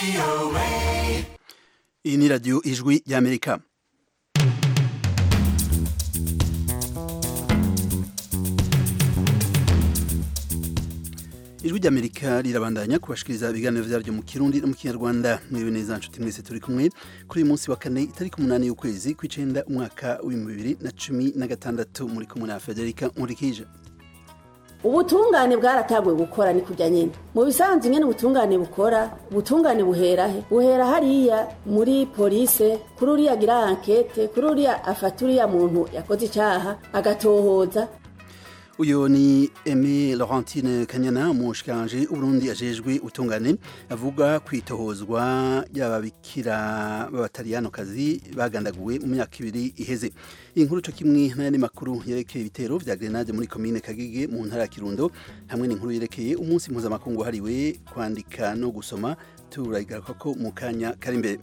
Iyi ni radio Ijwi y'Amerika. Ijwi ry'Amerika rirabandanya kubashikiriza ibiganiro vyaryo mu Kirundi no mu Kinyarwanda. Mwibe neza nshuti mwese turi kumwe kuri uyu munsi wa kane itariki 8 y'ukwezi kw'icenda umwaka wa 2016 muri kumwe na Federica Nkurikije. Ubutungane bwaratabwe gukora ni kujya nyine mu bisanzwe nyene ubutungane bukora ubutungane buhera hariya muri police kuri uriya gira enquête kuri uriya afaturiya muntu yakoze icyaha agatohoza. Uyo ni Aimé Laurentine Kanyana umushikanje Uburundi ajejwe utungane avuga kwitohozwa y'ababikira b'abataliyano kazi bagandaguwe mu myaka 2 iheze. Inkuru cyo kimwe n'ayandi makuru yerekeye ibitero vya grenade muri commune Kagege mu ntara ya Kirundo hamwe n'inkuru yerekeye umunsi mpuzamakungu hariwe kwandika no gusoma turayigaruka ko mu kanya kari imbere.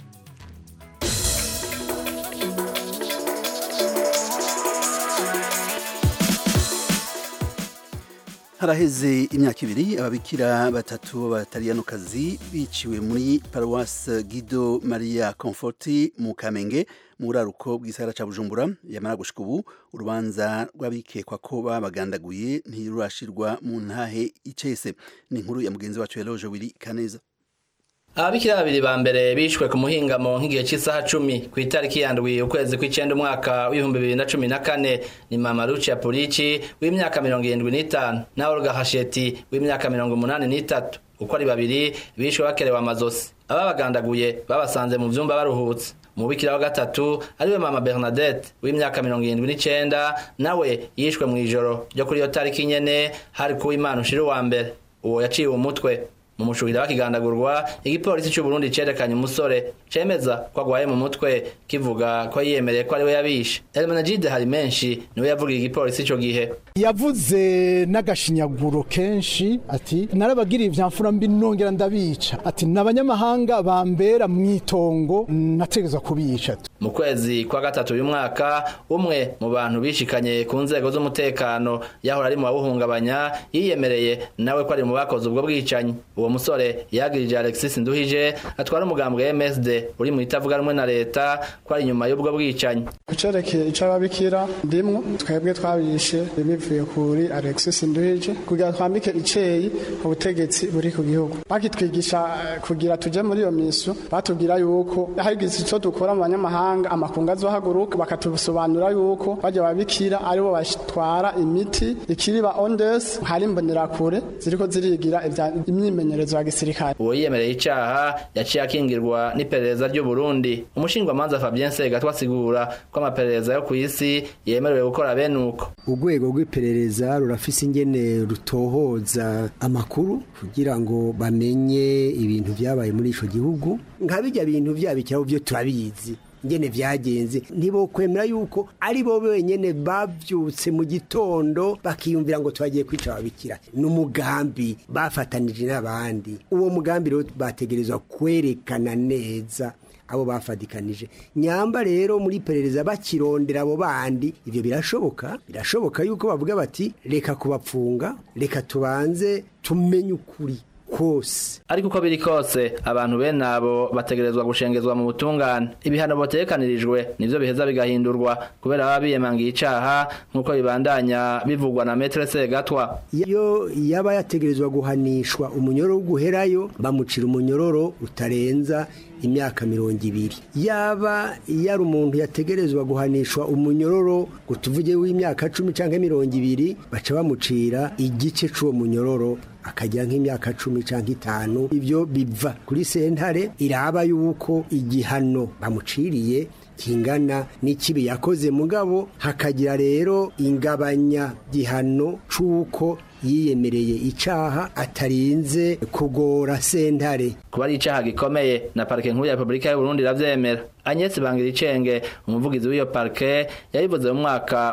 Haraheze imyaka 2 ababikira batatu b'abataliyano kazi biciwe muri Paroisse Guido Maria Conforti mu Kamenge mu raruko bw'isara ca Bujumbura. Yamara gushika ubu urubanza rw'abikekwa ko babagandaguye ntirurashirwa mu ntahe icese. Ni inkuru ya mugenzi wacu Eloge Willy Kaneza. Ababikira babiri ba mbere bishwe ku muhingamo nk'igihe cy'isaha 10 ku itariki yandwi ukwezi kw'icenda umwaka w'2014 ni Mama Lucia Pulici w'imyaka 75 na Olga Hasheti w'imyaka 83 uko ari babiri bishwe bakerewe amazosi. Ababagandaguye babasanze mu vyumba baruhutse. Umubikira wa gatatu ariwe Mama Bernadette w'imyaka 79 nawe yishwe mu ijoro ryo kuri iyo tariki nyene hari ku Imana ushira wa mbere. Uwo yaciwe umutwe mu mushuhira bakigandagurwa. Igipolisi cy'u Burundi cerekanye umusore cemeza ko agwaye mu mutwe kivuga ko yiyemereye ko ari we yabishe. Elmanajide hari menshi niwe yavuga igipolisi cyo gihe yavuze n'agashinyaguro kenshi ati narabagiriye ivyamfura mbi nongera ndabica ati n'abanyamahanga bambera mwitongo nategeza kubica. Mu kwezi kwa gatatu uyu mwaka umwe mu bantu bishikanye ku nzego z'umutekano yahora ari mu babuhungabanya yiyemereye nawe ko ari mu bakoze ubwo bwicanyi. Uwo musore yagirije Alexis Nduhije atwara umugambwe MSD uri mu itavuga rumwe na leta ko ari nyuma y'ubwo bwicanyi. Kucerekeye icababikira ndimwo twebwe twabishe bivuye kuri Alexis Nduhije kugira twambike iceyi ubutegetsi buri ku gihugu. Bakitwigisha kugira tuje muri iyo miso batubwira yuko hagize ico dukora mu banyamahanga amakunga azohaguruka bakatusobanura yuko baje babikira ari bo bashitwara imiti ikiriba ondes hari mbonera kure ziriko zirigira imyimenyerezo ya gisirikare. Uwo yiyemereye icaha yaciye akingirwa n'iperereza ry'u Burundi. Umushingwamanza Fabien Segatwa asigura ko amaperereza yo kw'isi yemerewe gukora benuko. Urwego rw'iperereza rurafise ingene rutohoza amakuru kugira ngo bamenye ibintu vyabaye muri ico gihugu. Nkabijya bintu vyabikiraho byo turabizi ngene vyagenze ntibo kwemera yuko ari bo benyene bavyutse mu gitondo bakiyumvira ngo twagiye kwica ababikira. N'umugambi bafatanije n'abandi. Uwo mugambi rero bategerezwa kwerekana neza abo bafadikanije. Nyamba rero muri perereza bakirondera abo bandi ivyo birashoboka yuko bavuga bati reka kubapfunga reka tubanze tumenye ukuri kose. Ariko uko biri kose abantu bene abo bategerezwa gushengezwa mu butungane. Ibihano botekanirijwe nivyo biheza bigahindurwa kubera baba biyemangiye icaha nkuko bibandanya bivugwa na Maître Segatwa. Iyo yaba yategerezwa guhanishwa umunyororo w'uguherayo bamucira umunyororo utarenza imyaka 200. Yaba yari umuntu yategerezwa guhanishwa umunyororo gutuvuge w'imyaka 10 canke 200 baca bamucira igice c'uwo munyororo akajya nk'imyaka 10 canke 5. Ivyo biva kuri sentare iraba yuko igihano bamuciriye kingana n'ikibi yakoze mugabo hakagira rero ingabanya gihano c'uko yiyemereye icaha atarinze kugora sentare. Kuba ari icaha gikomeye na parke nkuru ya Republika y'u Burundi iravyemera. Agnes Bangiricenge umuvugizi w'iyo parke yabivuze mu mwaka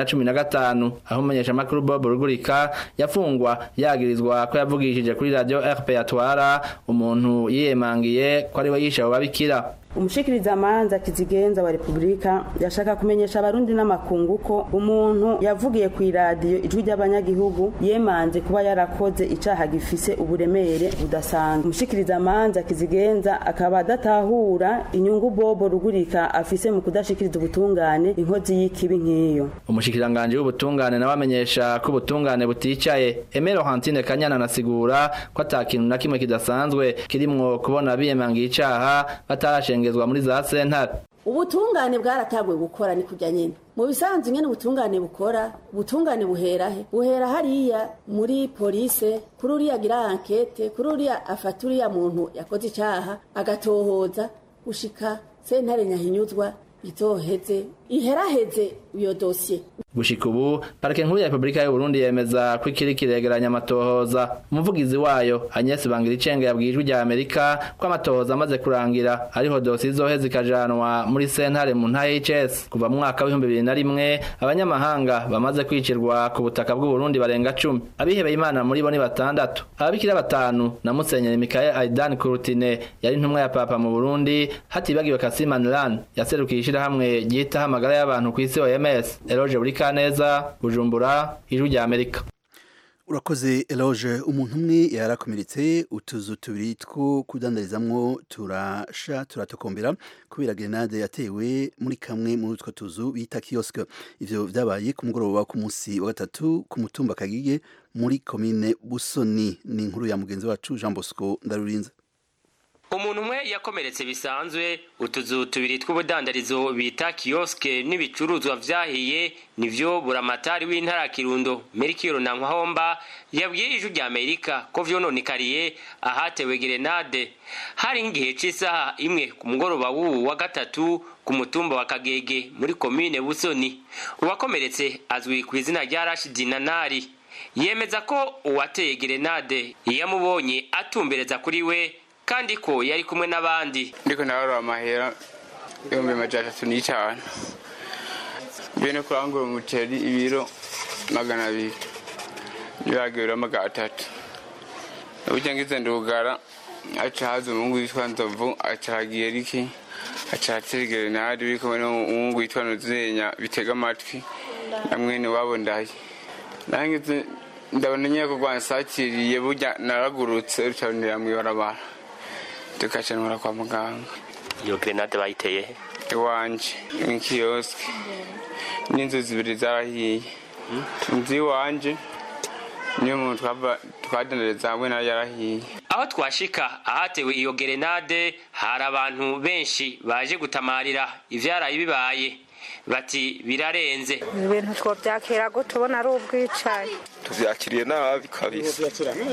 w'2015 aho umenyesha makuru Bob Rugurika yafungwa yagirizwa ko yavugishije kuri radio RP atwara umuntu yiyemangiye ko ari we yisha babikira. umushikiriza amanza Kizigenza wa Republika yashaka kumenyesha abarundi n'amakungu ko umuntu yavugiye ku iradiyo ijwi ry'abanyagihugu yemanze kuba yarakoze icaha gifise uburemere budasanzwe. Umushikiriza amanza Kizigenza akaba adatahura inyungu Bobo Rugurika afise mu kudashikiriza ubutungane inkozi y'ikibi nk'iyo. Umushikiranganje w'ubutungane nabamenyesha ko ubutungane buticaye. Aimé Laurentine Kanyana nasigura ko atakintu na kimwe kidasanzwe kirimwo kubona biyemangiye icaha batarashengezwa muri za sentare. Ubutungane bwaratagwe gukora ni kujya nyene. Mu bisanzwe nyene ubutungane bukora, ubutungane buhera hariya muri police, kuri uriya gira enquête, kuri uriya afaturiya muntu yakoze icaha agatohoza gushika sentare nyahinyuzwa itoheze iheraheze iyo dossier. Gushika ubu parike nkuru ya Republika y'u Burundi yemeza ko ikiri kiregeranya amatohoza. Umuvugizi wayo Agnes Bangiricenge yabwijwe rya Amerika ko amatohoza amaze kurangira ariho dossier zoheze ikajanwa muri sentare mu nta HS. Kuva mu mwaka wa 2001 abanyamahanga bamaze kwicirwa ku butaka bw'u Burundi barenga 10. Abihebeye Imana muri bo ni 6. Ababikira 5 na Musenyeri Michael Aidan Kurutine yari intumwa ya Papa mu Burundi, hatibagiwe Kassim Anlan yaserukishira hamwe gihita hamagara y'abantu ku isi OMS. Eloge Kaneza Bujumbura ijwi rya Amerika. Urakoze Eloge. Umuntu umwe yarakomeretse, utuzu tubiri two kudandarizamwo turatokombera kubera grenade yatewe muri kamwe muri utwo tuzu bita kioske. Ivyo vyabaye ku mugoroba ku munsi wa gatatu ku mutumba Kagige muri commune Busoni. Ni inkuru ya mugenzi wacu Jean Bosco Ndarurinze. Umuntu umwe yakomeretse bisanzwe, utuzu tubiri tw'ubudandarizo bita kioske n'ibicuruzwa vyahiye nivyo buramatari w'intara Kirundo Merikiro Nankwa yabwiye ijwi rya Amerika ko vyononekariye ahatewe grenade hari ngihe c'isaha imwe ku mugoroba w'uwu wa gatatu ku mutumba wa Kagege muri commune Busoni. Uwakomeretse azwi ku izina rya Rashidi Nanari yemeza ko uwateye grenade yamubonye atumbereza kuri we kandi ko yari kumwe n'abandi. Ndiko nararo amahera 350 bene kurangura umuceri ibiro 200 nibagera 300 ubujangize ndugara aca hazo mungu yitwa Nzovu acagiye riki acategere nadi biko mungu yitwa Nuzenya bitega amatwi amwene wabo ndaye nangize ndabona nyako kwansakiriye burya naragurutse rucanira mwibarabara tukacana kwa muganga. Iyo grenade bayiteye iwanje mu kioske n'inzu zibiri zarahiye. Inzu iwanje niyo muntu twadandareza hamwe na yarahiye. Aho twashika ahatewe iyo grenade hari abantu benshi baje gutamarira ivyaraye bibaye, bati birarenze. Ibintu twovyakira go tubona ari ubwicaye. Tuvyakiriye nabi kabisa.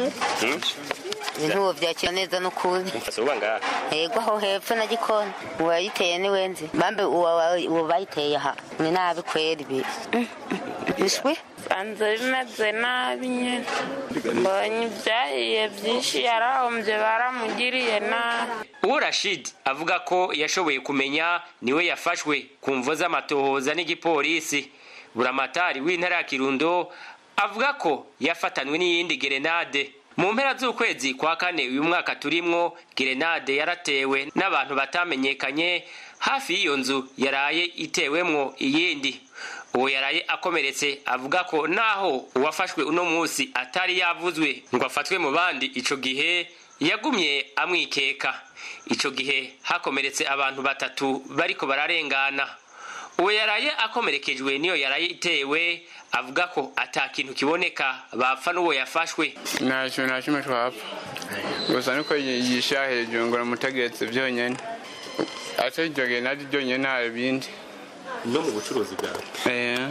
Ibintu vyakira neza no kuri. Mfasubanga. Yego aho hepfo na gikoni. Uwayiteye ni wenze. Bambe uwo bayiteye aha. Ni nabi kweri bi. Bishwe? Banze bimeze nabi nyene. Mbonye vyahiye vyinshi yarahombye baramugiriye nabi. Uwo Rashid avuga ko yashoboye kumenya niwe yafashwe kumvo z'amatohoza n'igipolisi. Buramatari w'intara ya Kirundo avuga ko yafatanwe n'iyindi grenade. Mu mpera z'ukwezi kwa kane uyu mwaka turimwo grenade yaratewe n'abantu batamenyekanye hafi y'iyo nzu yaraye itewemwo iyindi. Uwo yaraye akomeretse avuga ko naho uwafashwe uno munsi atari yavuzwe ngo afatwe mu bandi, ico gihe yagumye amwikeka. Ico gihe hakomeretse abantu 3 bariko bararengana. Uwo yaraye akomerekejwe niyo yaraye itewe avuga ko atakintu kiboneka bapfa n'uwo yafashwe. Nashimwe twapfa. Gusa nuko yisha hejuru ngo mutegetse byonyene. Atejoge nadi byonyene nta bindi. No mu bucuruzi bwawe.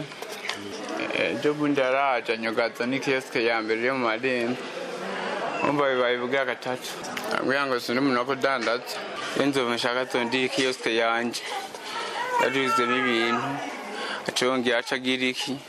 Jo bundaraja nyogaza ni kioske ya mbere yo mu madeni. Umva bivuga gatatu. Ngo sindi umuntu wako dandaza. Enzo mshaka tondi kioske yanje. Yaduze n'ibintu acongera acagiriki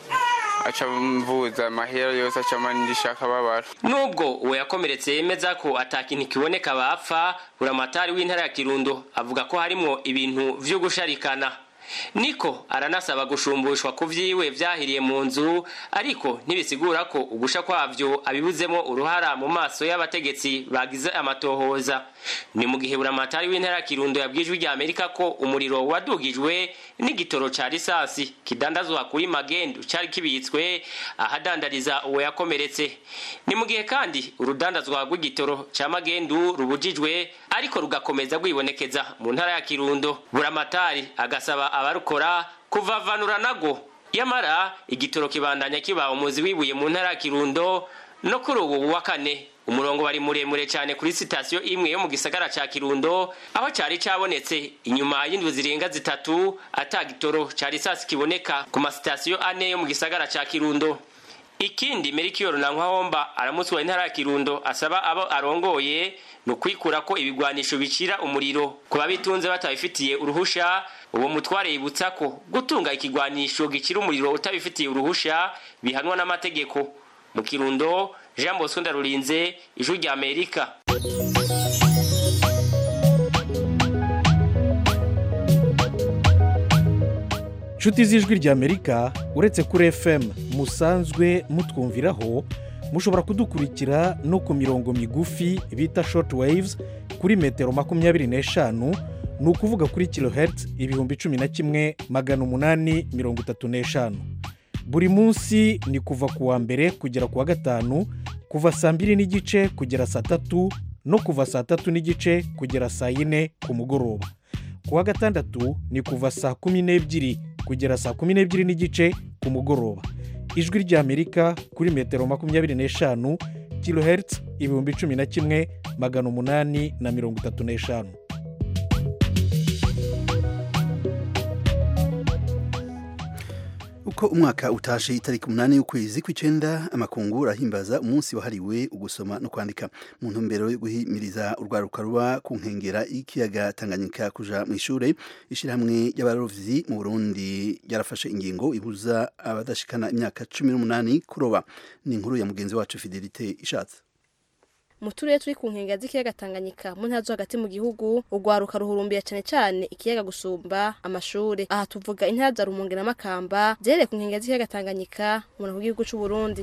acamvuza amahera yose acamanishaka babara. Nubwo uwo yakomeretse yemeza ko atakintu kiboneka bapfa, buramatari w'intara ya Kirundo avuga ko harimo ibintu vyo gusharikana. niko aranasaba gushumbushwa ku vyiwe vyahiriye mu nzu ariko ntibisigura ko ugusha kwavyo abibuzemo uruhara mu maso y'abategetsi bagize amatohoza. Ni mu gihe buramatari w'intara Kirundo yabwijwe rya Amerika ko umuriro wadugijwe n'igitoro ca risasi kidandazwa kuri magendu cari kibitswe ahadandariza uwo yakomeretse. Ni mu gihe kandi urudandazwa rw'igitoro ca magendu rubujijwe ariko rugakomeza gwibonekeza mu ntara ya Kirundo. Buramatari agasaba abarukora kuvavanura nago. Yamara igitoro kibandanya kiba umuzi wibuye mu ntara ya Kirundo no kuri ubu wa kane. Umurongo bari muremure cyane kuri sitasiyo imwe yo mu gisagara ca Kirundo aho cari cabonetse inyuma y'indwi zirenga 3 atagitoro cari risasi kiboneka ku masitasiyo 4 yo mu gisagara ca Kirundo. Ikindi Merikiyo Nankwa aramutswa intara ya Kirundo asaba abo arongoye no kwikura ko ibigwanisho bicira umuriro kuba bitunze batabifitiye uruhusha. Uwo mutware yibutsa ko gutunga ikigwanisho gicira umuriro utabifitiye uruhusha bihanwa n'amategeko. Mu Kirundo, Jean Bosco Ndarurinze, Ijwi rya Amerika. Nshuti z'Ijwi rya Amerika, uretse kuri FM musanzwe mutwumviraho, mushobora kudukurikira no ku mirongo migufi bita short waves kuri metero 25, ni ukuvuga kuri kilohertz 11,835. Buri munsi ni kuva kuwa mbere kugera kuwa gatanu, kuva saa 2 n'igice kugera saa 3 no kuva saa 3 n'igice kugera saa 4 ku mugoroba. Kuwa gatandatu ni kuva saa 12 kugera saa 12 n'igice ku mugoroba. Ijwi rya Amerika kuri metero 25 kilohertz 11,835. Uko umwaka utashe itariki 8 y'ukwezi kw'icenda amakungu rahimbaza umunsi wahariwe ugusoma no kwandika mu ntumbero yo guhimiriza urwaruka ruba ku nkengera y'ikiyaga Tanganyika kuja mu ishure. Ishirahamwe y'abarovyi mu Burundi yarafashe ingingo ibuza abadashikana imyaka 18 kuroba. Ni inkuru ya mugenzi wacu Fidelite Ishatse. Mu turere turi ku nkengera z'ikiyaga Tanganyika mu ntara zo hagati mu gihugu urwaruka ruhurumbira cyane cyane ikiyaga gusumba amashure. Aha tuvuga intara za Rumonge na Makamba zereye ku nkengera z'ikiyaga Tanganyika mu gihugu cy'u Burundi.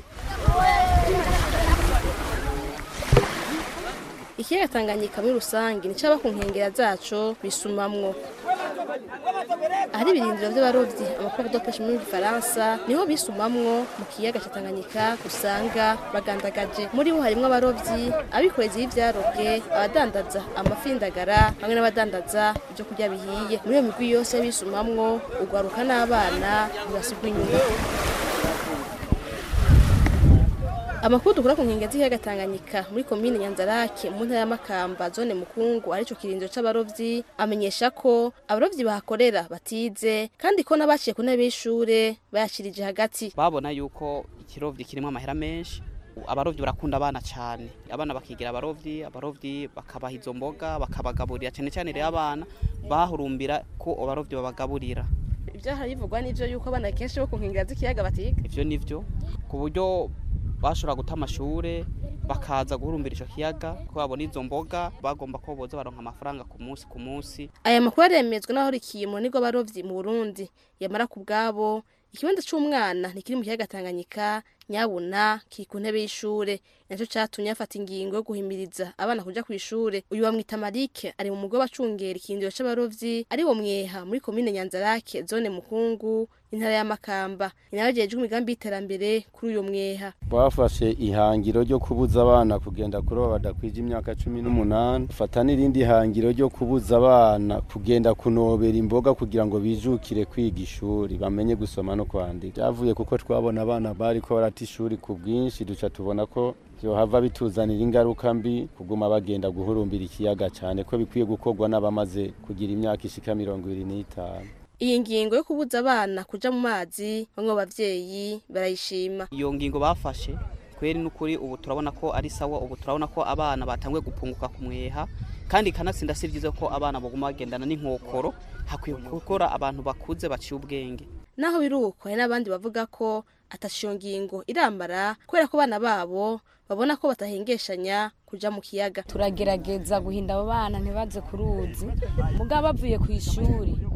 Ikiyaga Tanganyika muri rusange ni cyaba ku nkengera zaco bisumamwo. Ahari ibirindiro by'abarovyi amakuru dopesha mu Faransa niho bisumamwo mu kiyaga cya Tanganyika usanga bagandagaje. Muri bo harimo abarovyi abikorezi y'ivyarobwe abadandaza amafindagara hamwe n'abadandaza ibyo kurya bihiye. Muri iyo migwi yose bisumamwo ugwaruka n'abana basigwa inyuma. Amakuru dukora ku nkengera z'ikiyaga Tanganyika muri komine Nyanzarake mu ntara ya Makamba zone Mukungu arico kirindiro c'abarovyi amenyesha ko abarovyi bahakorera batize kandi ko nabaciye ku ntebe y'ishure bayashirije hagati. Babona yuko ikirovyi kirimo amahera menshi, abarovyi barakunda abana cyane, abana bakigira abarovyi bakabaha izo mboga bakabagaburira cyane cyane rero abana bahurumbira ko abarovyi babagaburira. Ibyo harivugwa n'ivyo yuko abana kenshi bo ku nkengera z'ikiyaga batiga. Ivyo nivyo ku buryo bashobora guta amashure bakaza guhurumbira ico kiyaga ko babona izo mboga bagomba ko boza baronka amafaranga ku munsi. Aya makuru aremezwa naho rikiye mu nigo barovyi mu Burundi yamara ku bwabo ikibanza c'umwana ntikiri mu kiyaga Tanganyika nyabuna kiri ku ntebe y'ishure naco catumye afata ingingo yo guhimiriza abana kuja ku ishure. Uyu bamwita Marike ari mu mugo bacungera ikindiro c'abarovyi ari wo mweha muri komine Nyanzarake zone Mukungu intara ya Makamba. Inabajejwe imigambi y'iterambere kuri uyo mweha bafashe ihangiro ryo kubuza abana kugenda kuroba badakwije imyaka 18, fata n'irindi hangiro ryo kubuza abana kugenda kunobera imboga kugira ngo bijukire kwiga ishuri bamenye gusoma no kwandika. Byavuye kuko twabona abana bari ko barata ishuri ku bwinshi duca tubona ko hava bituzanira ingaruka mbi kuguma bagenda guhurumbira ikiyaga cyane ko bikwiye gukorwa n'abamaze kugira imyaka ishika 25. Iyi ngingo yo kubuza abana kuja mu mazi bamwe bavyeyi barayishima. Iyo ngingo bafashe kweri n'ukuri ubu turabona ko ari sawa. Ubu turabona ko abana batangwe gupunguka ku mweha kandi kanatsinda sivyiza ko abana baguma bagendana n'inkokoro. Hakwiye gukora abantu bakuze baciye ubwenge. Naho biruko hari n'abandi bavuga ko atashiyo ngingo iramara kubera ko bana babo babona ko batahengeshanya kuja mu kiyaga. Turagerageza guhinda abo bana ntibaze ku ruzi mugabo bavuye ku ishuri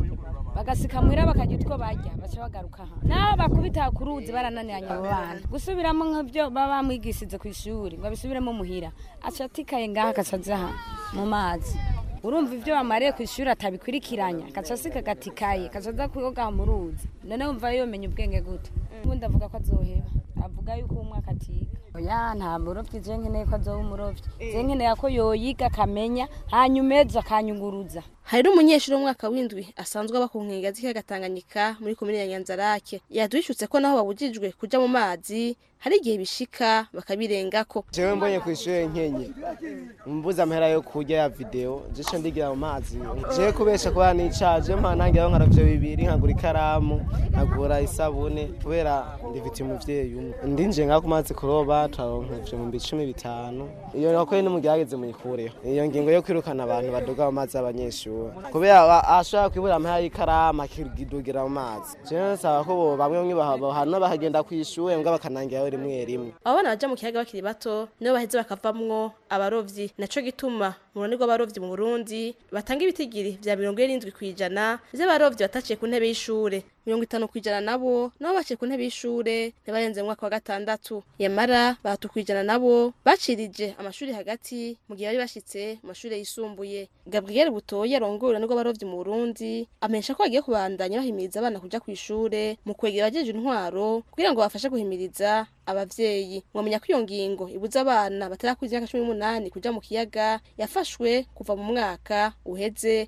bagasika muhira bakarya utwo barya baca bagaruka aha naho bakubita ku ruzi barananiranye abo bana gusubiramo nk'ibyo baba bamwigishije ku ishuri ngo abisubiremo muhira aca atikaye ngaha agaca aja aha mu mazi urumva ibyo bamariye ku ishuri atabikurikiranya agaca asika agatikaye agaca aza koga mu ruzi none wumva yomenya ubwenge gute ubundi avuga ko azoheba avuga yuko umwaka atiga oya nta murovyi je nkeneye ko azoba umurovyi je nkeneye ko yoyiga akamenya hanyuma ejo akanyunguruza. Hari umunyeshuri w'umwaka w'indwi asanzwe aba ku nkengera z'ikiyaga Tanganyika muri komine ya Nyanzarake yadushutse ko naho babujijwe kuja mu mazi hari igihe bishika bakabirengako. Jewe mbonye ku ishure nkenye mbuza amahera yo kurya ya video jico ndigira mu mazi je kubesha kuba nicaje mpanangira nkaravyo bibiri nkagura ikaramu nkagura isabune kubera ndifitiye umuvyeyi umwe ndinje ngako mazi kuroba twaronkevye mu 15 iyo nako ni mugihageze muyikureho iyo ngingo yo kwirukana abantu badoga mu mazi abanyeshuri kubera ashaka kwibura amahera y'ikaramu akidugira mu mazi je nsaba ko bamwe bahana bahagenda kwishuwe mbwa bakanangira rimwe. Abana baja mu kiyaga bakiri bato nibo baheze bakavamwo abarovyi naco gituma mu runani rw'abarovyi mu Burundi batanga ibitigiri vya 70% vy'abarovyi bataciye ku ntebe y'ishure 50% nabo baciye ku ntebe y'ishure ntibarenze mu mwaka wa 6 yamara batukwijana nabo bacirije amashuri hagati mu gihe bari bashitse mu mashuri yisumbuye. Gabriel Butoye arongora n'ubwo abarovyi mu Burundi amesha ko agiye kubandanya bahimiriza abana kuja ku ishure mu kwegera abajeje intwaro kugira ngo bafashe guhimiriza abavyeyi. Mwamenya ko iyo ngingo ibuza abana batarakuza imyaka 18 kuja mu kiyaga yafashwe kuva mu mwaka uheze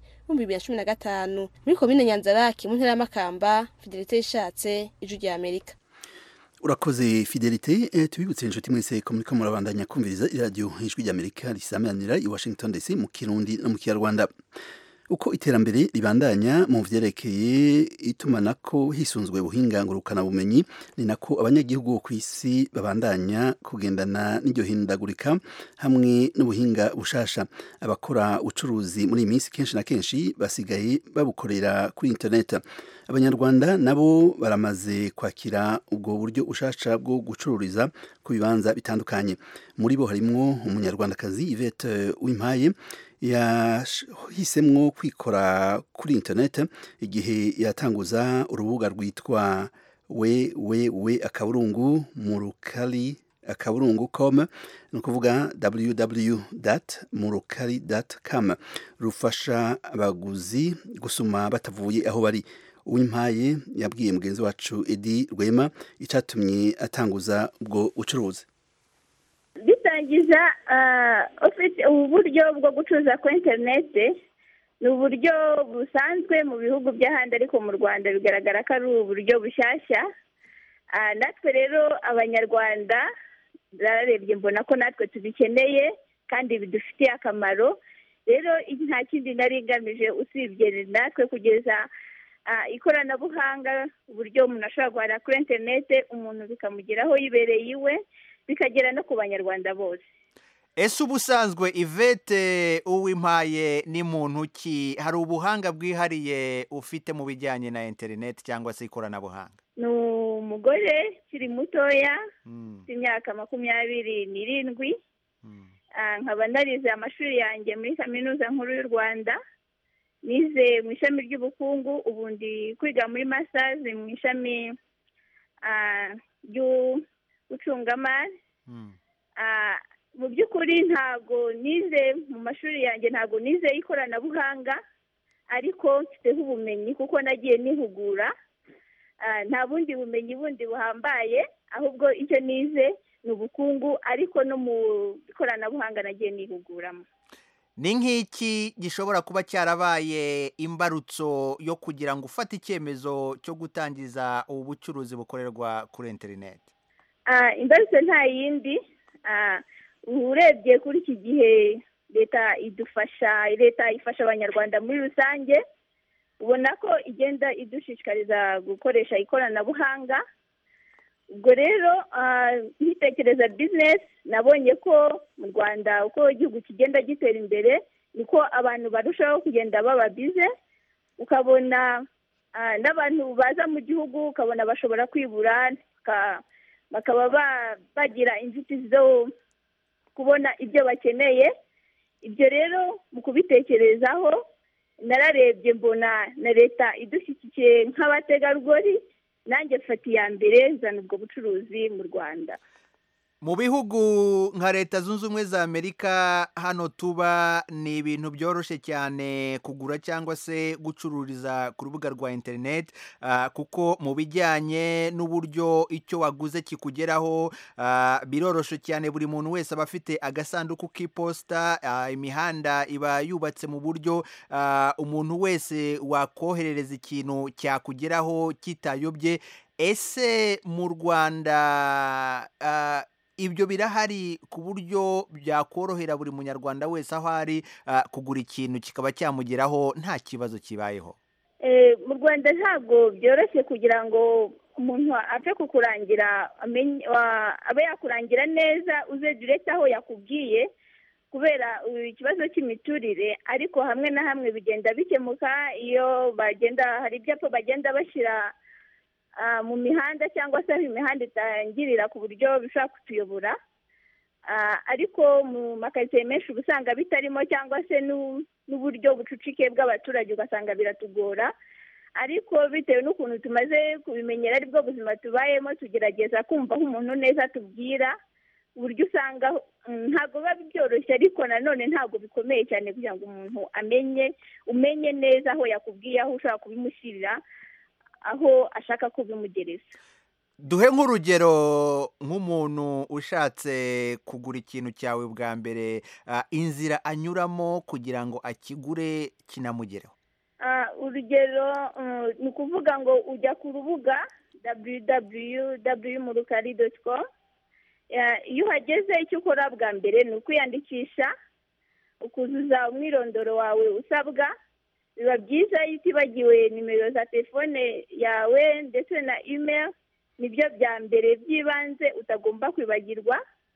2015 muri komine Nyanzarake mu ntara ya Makamba. Fidelite ishatse ijwi rya Amerika. Urakoze Fidelite tubibutse inshuti mwese ko muri murabandanya kumviriza radio ijwi rya Amerika risamanira i Washington DC mu Kirundi no mu Kinyarwanda. Uko iterambere ribandanya mu vyerekeye itumanako hisunzwe buhinga ngurukana bumenyi ni nako abanyagihugu ku isi babandanya kugendana n'iryo hindagurika hamwe n'ubuhinga bushasha. Abakora ucuruzi muri iminsi kenshi na kenshi basigaye babukorera kuri internet. Abanyarwanda nabo baramaze kwakira ubwo buryo ushasha bwo gucururiza ku bibanza bitandukanye. Muri bo harimwo umunyarwandakazi Yvette Uwimpaye yahisemwo kwikora kuri internet igihe yatanguza urubuga rwitwa www.murukali.com ni ukuvuga www.murukali.com rufasha abaguzi gusuma batavuye aho bari. Uwimpaye yabwiye mugenzi wacu Edi Rwema icatumye atanguza ubwo ucuruzi. Bitangiza uburyo bwo gucuruza ku internet ni uburyo busanzwe mu bihugu by'ahandi ariko mu Rwanda bigaragara ko ari uburyo bushyashya. Natwe rero abanyarwanda bararebye mbona ko natwe tubikeneye kandi bidufitiye akamaro. Rero nta kindi nari ngamije usibye natwe kugeza ikoranabuhanga uburyo umuntu ashobora guhara kuri internet umuntu bikamugeraho yibereye iwe bikagera no ku banyarwanda bose. Ese ubusanzwe Yvette Uwimpaye ni muntu ki? Hari ubuhanga bwihariye ufite mu bijyanye na internet cyangwa se ikoranabuhanga? Ni umugore kiri mutoya imyaka 27 nkaba narize amashuri yanjye muri kaminuza nkuru y'u Rwanda. Nize mu ishami ry'ubukungu ubundi kwiga muri masters mu ishami ucungamari. Mu by'ukuri ntago nize mu mashuri yanjye ntago nize ikoranabuhanga ariko mfiteho ubumenyi kuko nagiye nihugura. Nta bundi bumenyi bundi buhambaye ahubwo icyo nize ni ubukungu ariko no mu ikoranabuhanga nagiye nihuguramo. Ni nk'iki gishobora kuba cyarabaye imbarutso yo kugira ngo ufate icyemezo cyo gutangiza ubu bucuruzi bukorerwa kuri internet? Imbarutso nta yindi. Urebye kuri iki gihe leta ifasha abanyarwanda muri rusange ubona ko igenda idushishikariza gukoresha ikoranabuhanga. Ubwo rero nkitekereza business nabonye ko mu Rwanda uko igihugu kigenda gitera imbere niko abantu barushaho kugenda baba bize, ukabona n'abantu baza mu gihugu ukabona bashobora kwibura bakaba bagira inzitizi zo kubona ibyo bakeneye. Ibyo rero mu kubitekerezaho nararebye mbona na leta idushyigikiye nk'abategarugori nanjye mfata iya mbere nzana ubwo bucuruzi mu Rwanda. Mu bihugu nka Leta Zunze Ubumwe za Amerika hano tuba ni ibintu byoroshye cyane kugura cyangwa se gucururiza ku rubuga rwa internet, kuko mu bijyanye n'uburyo icyo waguze kikugeraho biroroshye cyane. Buri muntu wese aba afite agasanduku k'iposita, imihanda iba yubatse mu buryo umuntu wese wakoherereza ikintu cyakugeraho kitayobye. Ese mu Rwanda ibyo birahari ku buryo byakorohera buri munyarwanda wese aho ari kugura ikintu kikaba cyamugeraho nta kibazo kibayeho? Mu Rwanda ntabwo byoroshye kugira ngo umuntu apfe kukurangira abe yakurangira neza uze direct aho yakubwiye kubera ikibazo cy'imiturire, ariko hamwe na hamwe bigenda bikemuka iyo hari ibyapa bagenda bashyira mu mihanda cyangwa se aho imihanda itangirira ku buryo bishobora kutuyobora, ariko mu makaritsiye menshi uba usanga bitarimo cyangwa se n'uburyo bucucike bw'abaturage ugasanga biratugora, ariko bitewe n'ukuntu tumaze kubimenyera aribwo buzima tubayemo tugerageza kumva aho umuntu neza atubwira, uburyo usanga ntabwo biba byoroshye ariko nanone ntabwo bikomeye cyane kugira ngo umuntu umenye neza aho yakubwiye aho ushobora kubimushyirira aho ashaka kubimugereza. Duhe nk'urugero nk'umuntu ushatse kugura ikintu cyawe bwa mbere, inzira anyuramo kugira ngo akigure kinamugereho. Urugero ni ukuvuga ngo ujya ku rubuga www.murukali.com. Iyo uhageze icyo ukora bwa mbere ni ukwiyandikisha, ukuzuza umwirondoro wawe usabwa. Biba byiza iyo utibagiwe nimero za telefone yawe ndetse na email, nibyo bya mbere by'ibanze utagomba kwibagirwa.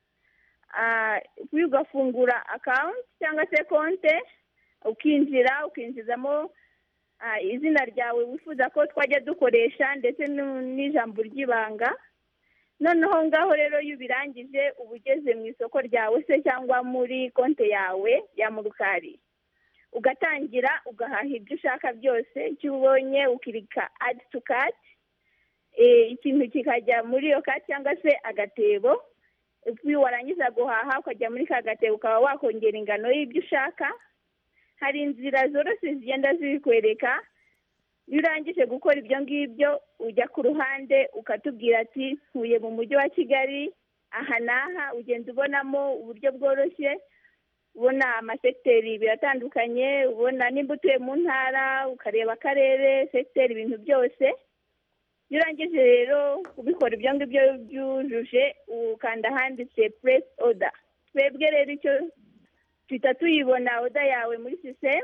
Ugafungura account cyangwa se konte, ukinjizamo izina ryawe wifuza ko twajya dukoresha ndetse n'ijambo ry'ibanga. Noneho ngaho rero iyo ubirangije uba ugeze mu isoko ryawe se cyangwa muri konte yawe ya Murukali, ugatangira ugahaha ibyo ushaka byose. Icyo ubonye ukirika add to cart, ikintu kikajya muri iyo cart cyangwa se agatebo. Iyo warangiza guhaha ukajya muri ka gatebo ukaba wakongera ingano y'ibyo ushaka. Hari inzira zoroshye zigenda zibikwereka. Iyo urangije gukora ibyo ngibyo ujya ku ruhande ukatubwira ati ntuye mu mujyi wa Kigali aha n'aha, ugenda ubonamo uburyo bworoshye, ubona amasekiteri biratandukanye, ubona nimba utuye mu ntara ukareba akarere, sekiteri, ibintu byose. Iyo urangije rero kubikora ibyo ngibyo byujuje ukanda ahanditse press order. Twebwe rero icyo tuhita tuyibona oda yawe muri system.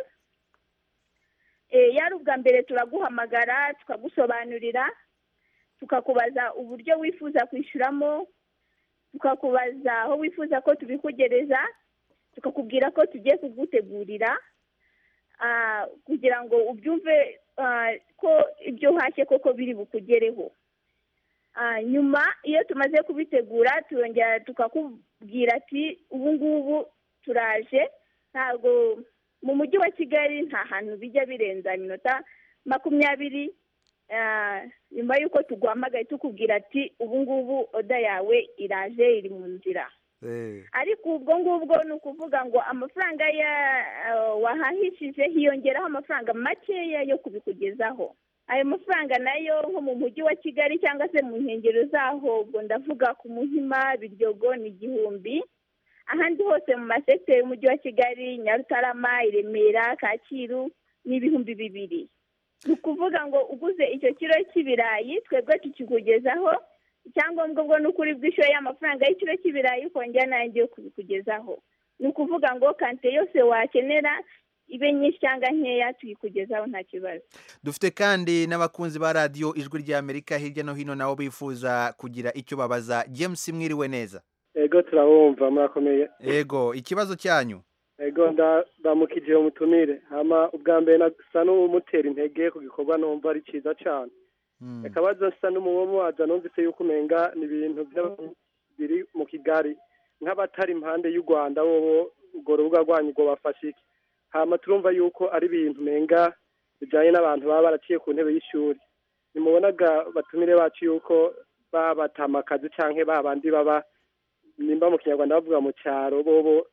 Yari ubwa mbere turaguhamagara tukagusobanurira, tukakubaza uburyo wifuza kwishyuramo, tukakubaza aho wifuza ko tubikugereza, tukakubwira ko tugiye kugutegurira kugira ngo ubyumve ko ibyo uhashye koko biri bukugereho. Nyuma iyo tumaze kubitegura turongera tukakubwira ati ubu ngubu turaje. Ntabwo mu mujyi wa Kigali nta hantu bijya birenza minota 20 nyuma y'uko tuguhamagaye tukubwira ati ubu ngubu oda yawe iraje, iri mu nzira. Ariko ubwo ngubwo ni ukuvuga ngo amafaranga wahahishije hiyongeraho amafaranga makeya yo kubikugezaho. Ayo mafaranga nayo nko mu mujyi wa Kigali cyangwa se mu nkengero zaho, ubwo ndavuga ku Muhima, Biryogo ni 1,000. Ahandi hose mu masekiteri y'umujyi wa Kigali, Nyarutarama, Remera, Kacyiru ni 2,000. Ni ukuvuga ngo uguze icyo kiro cy'ibirayi twebwe tukikugezaho. Icyangombwa ubwo ni ukuri bwishyuye amafaranga y'ikiro cy'ibirayi ukongera n'ayandi yo kubikugezaho. Ni ukuvuga ngo kante yose wakenera ibe nyinshi cyangwa nkeya tuyikugezaho nta kibazo. Dufite kandi n'abakunzi ba radio Ijwi ry'Amerika hirya no hino nabo bifuza kugira icyo babaza. James, mwiriwe neza? Ego turabumva, murakomeye. Ego, ikibazo cyanyu? Ego ndamukije umutumire. Hama ubwa mbere nasa n'umutera intege ku gikorwa numva ari cyiza cyane. Akabazo nsa n'umuwomo waza numvise yuko umenga ni ibintu biri mu Kigali nk'abatari impande y'u Rwanda wobo ubwo rubuga rwanyu ngo bafashe iki. hama turumva yuko ari ibintu menga bijanye n'abantu baba baraciye ku ntebe y'ishuri. Nimubonaga batumire bacu yuko babatamakazi canke babandi baba nimba mu Kinyarwanda bavuga mu cyaro bobo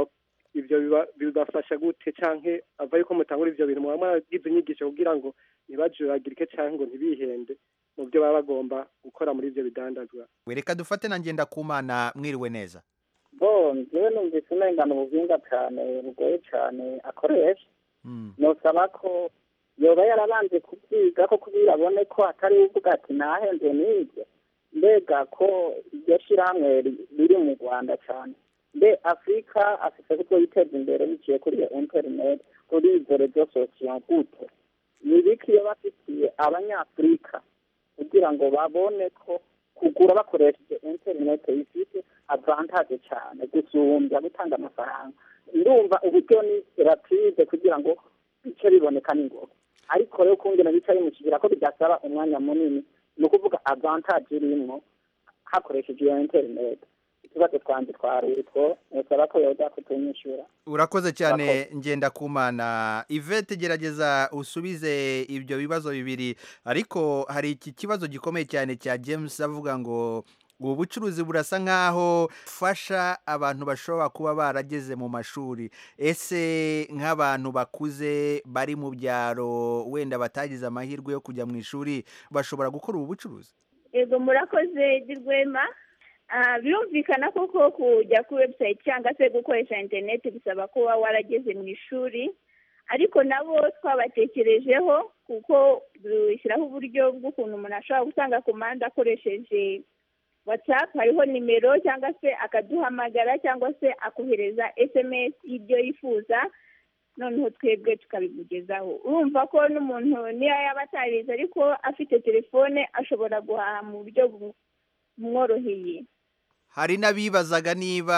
ibyo bibafasha gute canke ava yuko mutangura ivyo bintu mwagize inyigisho kugira ngo ntibajuragirike canke ngo ntibihende mu byo baba bagomba gukora muri ivyo bidandazwa. Wereka dufate na Ngendakumana, mwiriwe neza. Njyewe numvise umengana ubuhinga cyane bugoye cyane akoresha nosaba ko yoba yarabanje kubyiga ko kugira abone ko atari uvuga ati nahenze n'ibyo mbega ko iryo shyirahamwe riri mu Rwanda cyane mbe Afurika afite kuko yiteza imbere biciye kuri iyo interineti kuri izo rezo sosiyo gute ni ibiki iyo bafitiye abanyafurika kugira ngo babone ko kugura bakoresheje interineti ifite avantage cyane gusumbya gutanga amafaranga. Ndumva uburyo ni rapide kugira ngo bice biboneka n'ingoga, ariko rero kungena bicaye mu kigira ko bidasaba umwanya munini, ni ukuvuga avantage irimo hakoresheje iyo interineti. Ikibazo twanje twarutwo nsaba ko yoza kutunyishura. Urakoze cyane Ngendakumana. Yvette, gerageza usubize ibyo bibazo bibiri, ariko hari iki kibazo gikomeye cyane cya James avuga ngo ubu bucuruzi burasa nkaho fasha abantu bashobora kuba barageze mu mashuri. Ese nk'abantu bakuze bari mu byaro wenda batagize amahirwe yo kujya mu ishuri bashobora gukora ubu bucuruzi? Yego, murakoze Dirwema. Birumvikana koko kujya kuri website cyangwa se gukoresha internet bisaba kuba warageze mu ishuri, ariko nabo twabatekerejeho kuko dushyiraho uburyo bw'ukuntu umuntu ashobora gutanga komanda akoresheje WhatsApp. Hariho nimero cyangwa se akaduhamagara cyangwa se akohereza SMS y'ibyo yifuza, noneho twebwe tukabimugezaho. Urumva ko n'umuntu niyo yaba atarize ariko afite telefone ashobora guhaha mu buryo bumworoheye. Hari n'abibazaga niba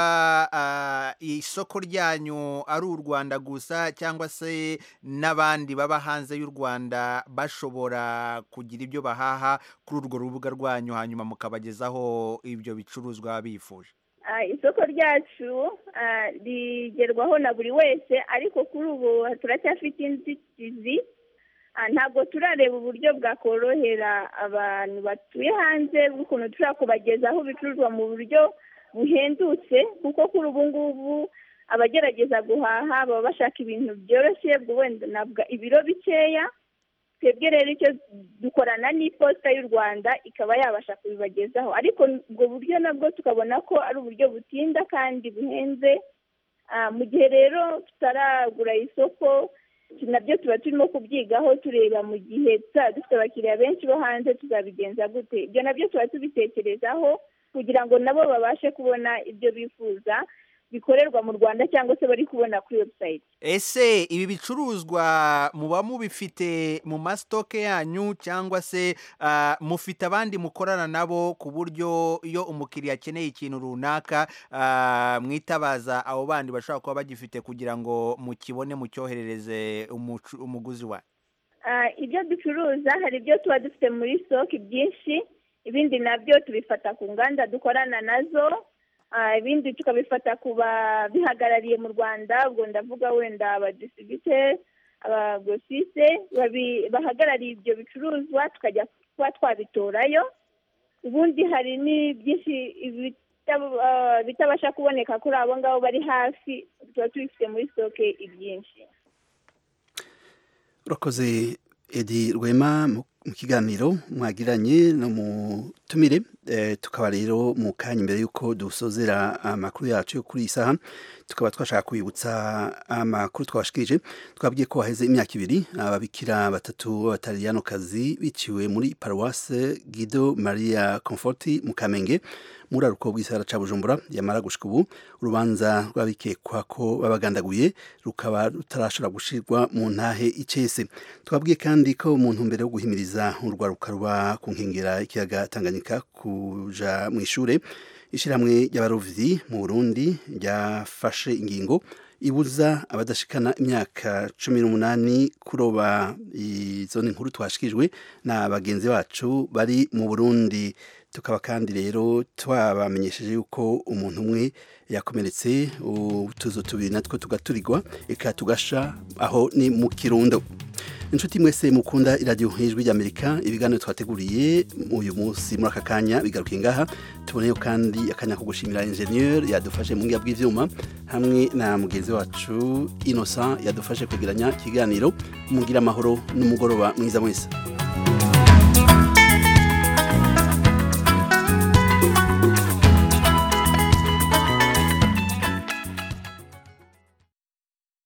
isoko ryanyu ari u Rwanda gusa cyangwa se n'abandi baba hanze y'u Rwanda bashobora kugira ibyo bahaha kuri urwo rubuga rwanyu hanyuma mukabagezaho ibyo bicuruzwa bifuje. Isoko ryacu rigerwaho na buri wese, ariko kuri ubu turacyafite inzitizi. Ntabwo turareba uburyo bwakorohera abantu batuye hanze bw'ukuntu tushobora kubagezaho ibicuruzwa mu buryo buhendutse, kuko kuri ubu ngubu abagerageza guhaha baba bashaka ibintu byoroshye, wenda navuga ibiro bikeya. Twebwe rero icyo dukorana n'iposita y'u Rwanda ikaba yabasha kubibagezaho, ariko ubwo buryo nabwo tukabona ko ari uburyo butinda kandi buhenze. Mu gihe rero tutaragura isoko nabyo tuba turimo kubyigaho tureba mu gihe dufite abakiriya benshi bo hanze tuzabigenza gute. Ibyo nabyo tuba tubitekerezaho kugira ngo nabo babashe kubona ibyo bifuza bikorerwa mu Rwanda cyangwa se bari kubona kuri website. Ese ibi bicuruzwa muba mubifite mu mastoke yanyu cyangwa se mufite abandi mukorana nabo ku buryo iyo umukiriya akeneye ikintu runaka mwitabaza abo bandi bashobora kuba bagifite kugira ngo mukibone mucyoherereze umuguzi wa? Ibyo ducuruza hari ibyo tuba dufite muri stock byinshi, ibindi nabyo tubifata ku nganda dukorana nazo, ibindi tukabifata kuba bihagarariye mu Rwanda. Ubwo ndavuga wenda abadistributeri, abagosise bahagarariye ibyo bicuruzwa tukajya kuba twabitorayo. Ubundi hari ni byinshi bitabasha kuboneka kuri abo ngabo bari hafi, tuba tubifite muri stoke ibyinshi. Urakoze Edi Rwema mu kiganiro mwagiranye no mutumire. Tukaba rero mu kanya imbere yuko dusozera amakuru yacu yo kuri isaha, tukaba twashaka kwibutsa amakuru twabashikije. Twabwiye ko haheze imyaka 2 ababikira batatu b'abataliyanokazi biciwe muri Paroisse Guido Maria Conforti mu Kamenge muri aruko bw'isara ca Bujumbura. Yamara gushika ubu urubanza rwabikekwa ko babagandaguye rukaba rutarashobora gushirwa mu ntahe icese. Twabwiye kandi ko umuntu mbere yo guhimiriza urwaruka rwa ku nkengera ikiyaga Tanganyika kuja mu ishure, ishiramwe ry'abarovyi mu Burundi ryafashe ingingo ibuza abadashikana imyaka 18 kuroba. Izo ni inkuru twashikijwe na bagenzi bacu bari mu Burundi. tukaba kandi rero twabamenyesheje yuko umuntu umwe yakomeretse utuzu tubiri natwo tugaturirwa eka tugasha aho ni mu Kirundo. Inshuti mwese mukunda iradiyo y'ijwi ry'Amerika, ibiganiro twateguriye uyu munsi muri aka kanya bigarukiye ngaha. Tuboneyo kandi akanya ko gushimira ingenieur yadufashe mu ngiga bw'ivyuma hamwe na mugenzi wacu Innocent yadufashe kwegeranya ikiganiro. Mugira amahoro n'umugoroba mwiza mwese.